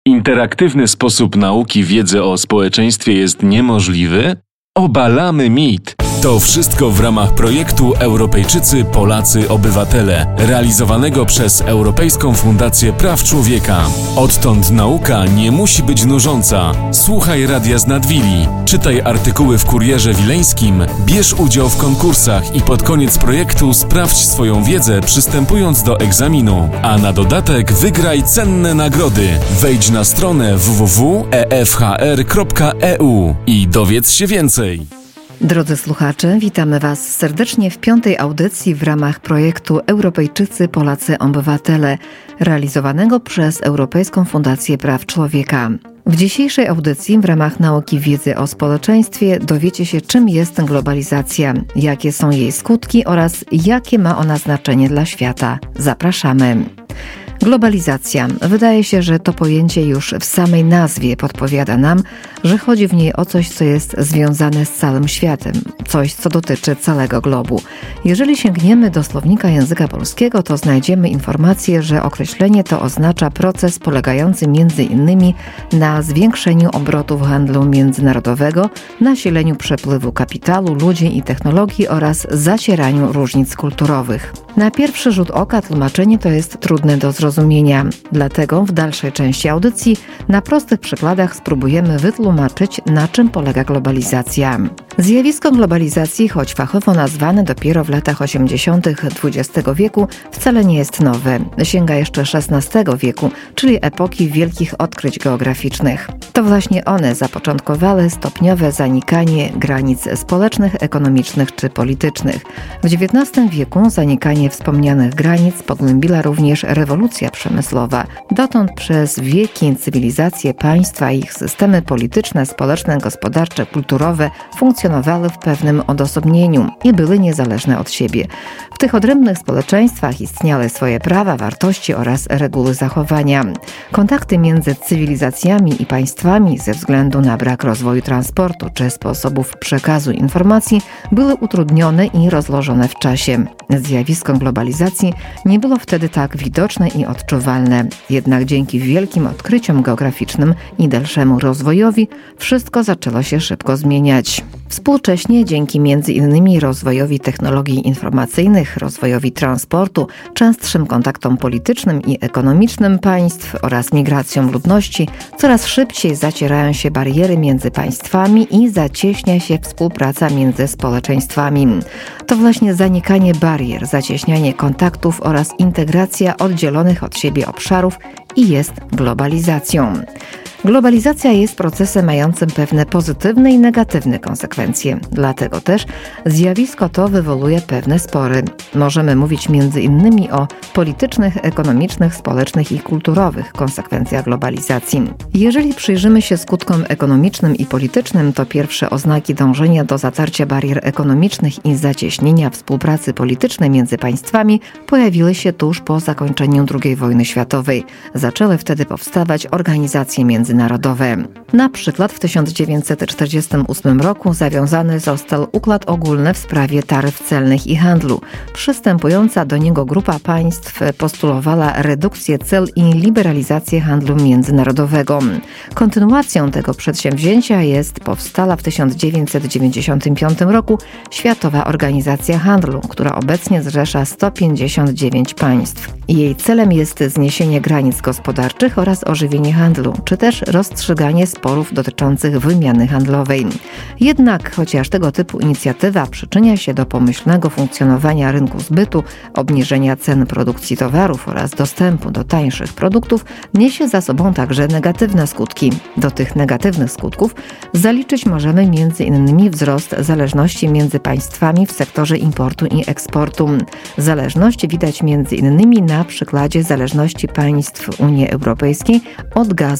Interaktywny sposób nauki wiedzy o społeczeństwie jest niemożliwy? Obalamy mit! To wszystko w ramach projektu Europejczycy, Polacy, Obywatele, realizowanego przez Europejską Fundację Praw Człowieka. Odtąd nauka nie musi być nużąca. Słuchaj Radia z Nadwili, czytaj artykuły w Kurierze Wileńskim, bierz udział w konkursach i pod koniec projektu sprawdź swoją wiedzę przystępując do egzaminu. A na dodatek wygraj cenne nagrody. Wejdź na stronę www.efhr.eu i dowiedz się więcej. Drodzy słuchacze, witamy Was serdecznie w 5. audycji w ramach projektu Europejczycy, Polacy, Obywatele, realizowanego przez Europejską Fundację Praw Człowieka. W dzisiejszej audycji w ramach nauki wiedzy o społeczeństwie dowiecie się, czym jest globalizacja, jakie są jej skutki oraz jakie ma ona znaczenie dla świata. Zapraszamy. Globalizacja. Wydaje się, że to pojęcie już w samej nazwie podpowiada nam, że chodzi w niej o coś, co jest związane z całym światem, coś, co dotyczy całego globu. Jeżeli sięgniemy do słownika języka polskiego, to znajdziemy informację, że określenie to oznacza proces polegający między innymi na zwiększeniu obrotów handlu międzynarodowego, nasileniu przepływu kapitału, ludzi i technologii oraz zacieraniu różnic kulturowych. Na pierwszy rzut oka tłumaczenie to jest trudne do zrozumienia. Dlatego w dalszej części audycji na prostych przykładach spróbujemy wytłumaczyć, na czym polega globalizacja. Zjawisko globalizacji, choć fachowo nazwane dopiero w latach 80. XX wieku, wcale nie jest nowe. Sięga jeszcze XVI wieku, czyli epoki wielkich odkryć geograficznych. To właśnie one zapoczątkowały stopniowe zanikanie granic społecznych, ekonomicznych czy politycznych. W XIX wieku zanikanie wspomnianych granic pogłębiła również rewolucja przemyslowa. Dotąd przez wieki cywilizacje państwa i ich systemy polityczne, społeczne, gospodarcze, kulturowe funkcjonowały w pewnym odosobnieniu i były niezależne od siebie. W tych odrębnych społeczeństwach istniały swoje prawa, wartości oraz reguły zachowania. Kontakty między cywilizacjami i państwami ze względu na brak rozwoju transportu czy sposobów przekazu informacji były utrudnione i rozłożone w czasie. Zjawisko globalizacji nie było wtedy tak widoczne i odczuwalne. Jednak dzięki wielkim odkryciom geograficznym i dalszemu rozwojowi wszystko zaczęło się szybko zmieniać. Współcześnie dzięki m.in. rozwojowi technologii informacyjnych, rozwojowi transportu, częstszym kontaktom politycznym i ekonomicznym państw oraz migracjom ludności coraz szybciej zacierają się bariery między państwami i zacieśnia się współpraca między społeczeństwami. To właśnie zanikanie barier, zacieśnianie kontaktów oraz integracja oddzielonych od siebie obszarów i jest globalizacją. Globalizacja jest procesem mającym pewne pozytywne i negatywne konsekwencje. Dlatego też zjawisko to wywołuje pewne spory. Możemy mówić m.in. o politycznych, ekonomicznych, społecznych i kulturowych konsekwencjach globalizacji. Jeżeli przyjrzymy się skutkom ekonomicznym i politycznym, to pierwsze oznaki dążenia do zatarcia barier ekonomicznych i zacieśnienia współpracy politycznej między państwami pojawiły się tuż po zakończeniu II wojny światowej. Zaczęły wtedy powstawać organizacje międzynarodowe. Na przykład w 1948 roku zawiązany został Układ Ogólny w sprawie taryf celnych i handlu. Przystępująca do niego grupa państw postulowała redukcję cel i liberalizację handlu międzynarodowego. Kontynuacją tego przedsięwzięcia jest powstała w 1995 roku Światowa Organizacja Handlu, która obecnie zrzesza 159 państw. Jej celem jest zniesienie granic gospodarczych oraz ożywienie handlu, czy też rozstrzyganie sporów dotyczących wymiany handlowej. Jednak chociaż tego typu inicjatywa przyczynia się do pomyślnego funkcjonowania rynku zbytu, obniżenia cen produkcji towarów oraz dostępu do tańszych produktów, niesie za sobą także negatywne skutki. Do tych negatywnych skutków zaliczyć możemy m.in. wzrost zależności między państwami w sektorze importu i eksportu. Zależność widać m.in. na przykładzie zależności państw Unii Europejskiej od gazu importowanego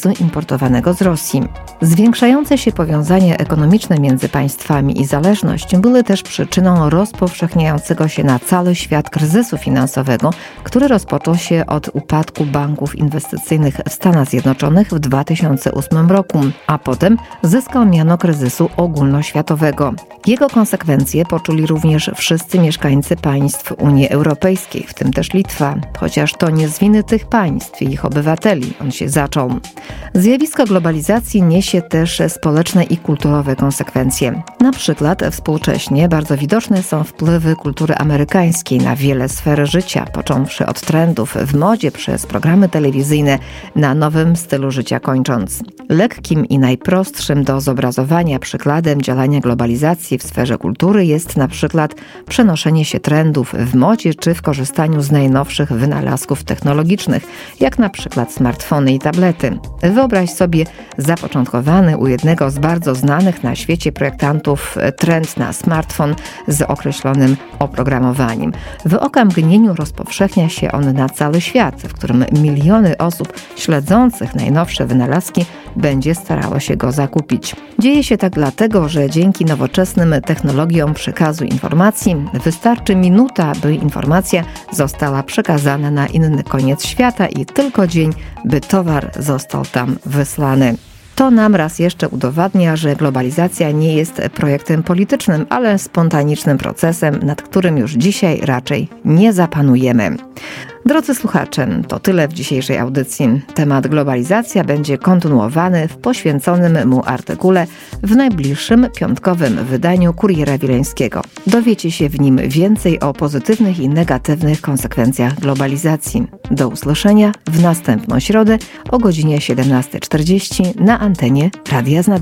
importowanego z Rosji. Zwiększające się powiązania ekonomiczne między państwami i zależność były też przyczyną rozpowszechniającego się na cały świat kryzysu finansowego, który rozpoczął się od upadku banków inwestycyjnych w Stanach Zjednoczonych w 2008 roku, a potem zyskał miano kryzysu ogólnoświatowego. Jego konsekwencje poczuli również wszyscy mieszkańcy państw Unii Europejskiej, w tym też Litwa, chociaż to nie z winy tych państw i ich obywateli on się zaczął. Zjawisko globalizacji niesie też społeczne i kulturowe konsekwencje. Na przykład współcześnie bardzo widoczne są wpływy kultury amerykańskiej na wiele sfer życia, począwszy od trendów w modzie przez programy telewizyjne na nowym stylu życia kończąc. Lekkim i najprostszym do zobrazowania przykładem działania globalizacji w sferze kultury jest na przykład przenoszenie się trendów w modzie czy w korzystaniu z najnowszych wynalazków technologicznych, jak na przykład smartfony i tablety. Wyobraź sobie zapoczątkowany u jednego z bardzo znanych na świecie projektantów trend na smartfon z określonym oprogramowaniem. W okamgnieniu rozpowszechnia się on na cały świat, w którym miliony osób śledzących najnowsze wynalazki będzie starało się go zakupić. Dzieje się tak dlatego, że dzięki nowoczesnym technologiom przekazu informacji wystarczy minuta, by informacja została przekazana na inny koniec świata i tylko dzień, by towar został tam wysłany. To nam raz jeszcze udowadnia, że globalizacja nie jest projektem politycznym, ale spontanicznym procesem, nad którym już dzisiaj raczej nie zapanujemy. Drodzy słuchacze, to tyle w dzisiejszej audycji. Temat globalizacja będzie kontynuowany w poświęconym mu artykule w najbliższym piątkowym wydaniu Kuriera Wileńskiego. Dowiecie się w nim więcej o pozytywnych i negatywnych konsekwencjach globalizacji. Do usłyszenia w następną środę o godzinie 17:40 na antenie Radia z Nadwierzchni.